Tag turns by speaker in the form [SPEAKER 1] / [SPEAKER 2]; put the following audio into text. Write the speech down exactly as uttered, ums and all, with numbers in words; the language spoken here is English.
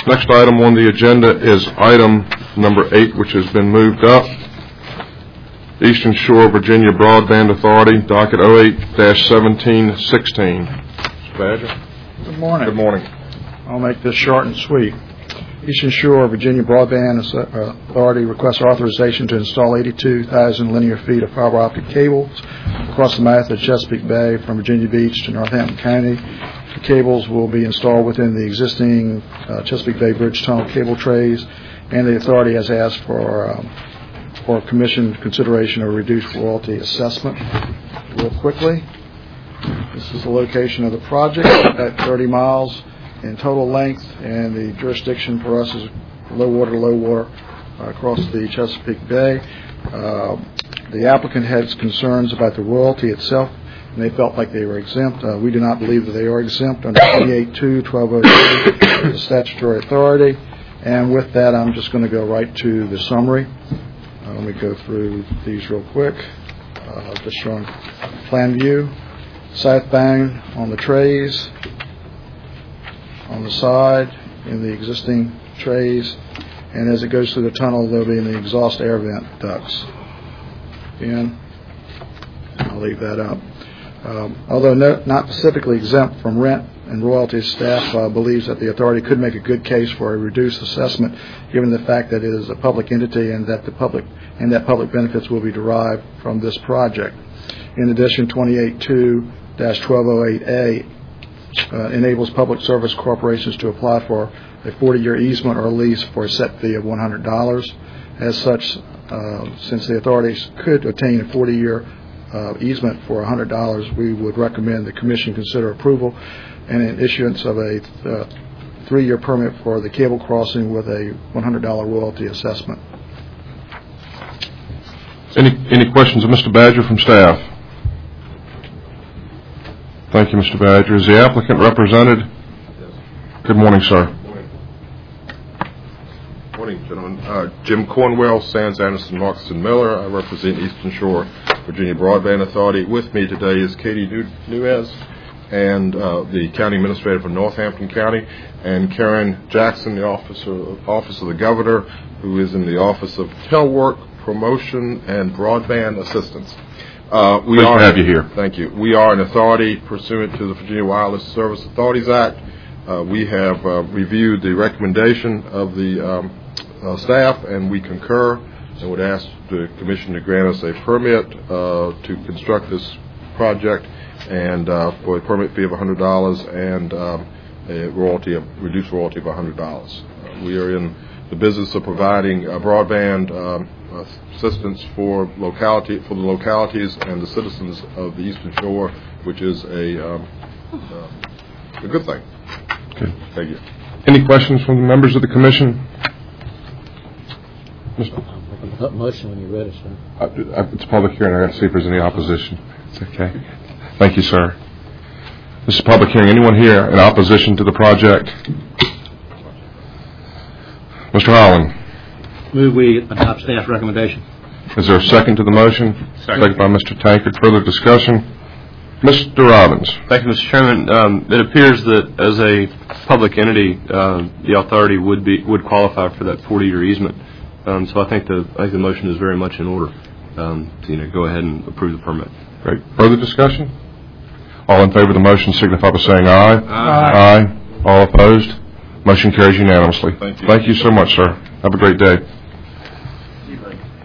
[SPEAKER 1] Next item on the agenda is item number eight, which has been moved up. Eastern Shore Virginia Broadband Authority, docket oh eight seventeen sixteen. Mister Badger.
[SPEAKER 2] Good morning.
[SPEAKER 1] Good morning.
[SPEAKER 2] I'll make this short and sweet. Eastern Shore Virginia Broadband Authority requests authorization to install eighty-two thousand linear feet of fiber optic cables across the mouth of Chesapeake Bay from Virginia Beach to Northampton County. The cables will be installed within the existing uh, Chesapeake Bay Bridge Tunnel cable trays, and the authority has asked for um, for commission consideration of reduced royalty assessment. Real quickly, this is the location of the project at thirty miles in total length, and the jurisdiction for us is low water to low water uh, across the Chesapeake Bay. Uh, the applicant has concerns about the royalty itself, and they felt like they were exempt. Uh, we do not believe that they are exempt under twenty-eight two twelve oh three, the statutory authority. And with that, I'm just going to go right to the summary. Uh, let me go through these real quick. Uh, just showing plan view, southbound on the trays, on the side in the existing trays, and as it goes through the tunnel, they'll be in the exhaust air vent ducts. Again, I'll leave that up. Um, although no, not specifically exempt from rent and royalties, staff uh, believes that the authority could make a good case for a reduced assessment, given the fact that it is a public entity and that the public and that public benefits will be derived from this project. In addition, twenty-eight two twelve oh eight A uh, enables public service corporations to apply for a forty-year easement or lease for a set fee of one hundred dollars. As such, uh, since the authorities could obtain a forty-year uh, easement for one hundred dollars, we would recommend the Commission consider approval and an issuance of a uh, three-year permit for the cable crossing with a one hundred dollars royalty assessment.
[SPEAKER 1] Any any questions of Mister Badger from staff? Thank you, Mister Badger. Is the applicant represented?
[SPEAKER 3] Yes.
[SPEAKER 1] Good morning, sir.
[SPEAKER 3] Good morning. Morning, gentlemen. Uh, Jim Cornwell, Sands Anderson, Markson Miller. I represent Eastern Shore Virginia Broadband Authority. With me today is Katie Nuez, and uh, the county administrator for Northampton County, and Karen Jackson, the officer, office of the governor, who is in the office of telework, promotion, and broadband assistance. Uh, we
[SPEAKER 1] Pleased
[SPEAKER 3] are,
[SPEAKER 1] to have you here.
[SPEAKER 3] Thank you. We are an authority pursuant to the Virginia Wireless Service Authorities Act. Uh, we have uh, reviewed the recommendation of the um, uh, staff, and we concur and would ask the Commission to grant us a permit uh, to construct this project, and uh, for a permit fee of one hundred dollars and um, a royalty, of reduced royalty of one hundred dollars. Uh, we are in the business of providing uh, broadband um, assistance for locality for the localities and the citizens of the Eastern Shore, which is a um, uh, a good thing.
[SPEAKER 1] Okay.
[SPEAKER 3] Thank you.
[SPEAKER 1] Any questions from the members of the Commission?
[SPEAKER 4] Mister Motion when you're ready, sir.
[SPEAKER 1] Uh, it's a public hearing. I got to see if there's any opposition. It's okay. Thank you, sir. This is a public hearing. Anyone here in opposition to the project? Mister Holland.
[SPEAKER 4] Move we adopt staff's recommendation.
[SPEAKER 1] Is there a second to the motion?
[SPEAKER 5] Second.
[SPEAKER 1] Second by Mister Tankard. Further discussion? Mister Robbins.
[SPEAKER 5] Thank you, Mister Chairman. Um, it appears that as a public entity, uh, the authority would be would qualify for that forty-year easement. Um, so I think the I think the motion is very much in order um, to you know go ahead and approve the permit.
[SPEAKER 1] Great. Further discussion? All in favor of the motion signify by saying aye.
[SPEAKER 4] Aye.
[SPEAKER 1] Aye. All opposed? Motion carries unanimously.
[SPEAKER 3] Thank you.
[SPEAKER 1] Thank you so much, sir. Have a great day.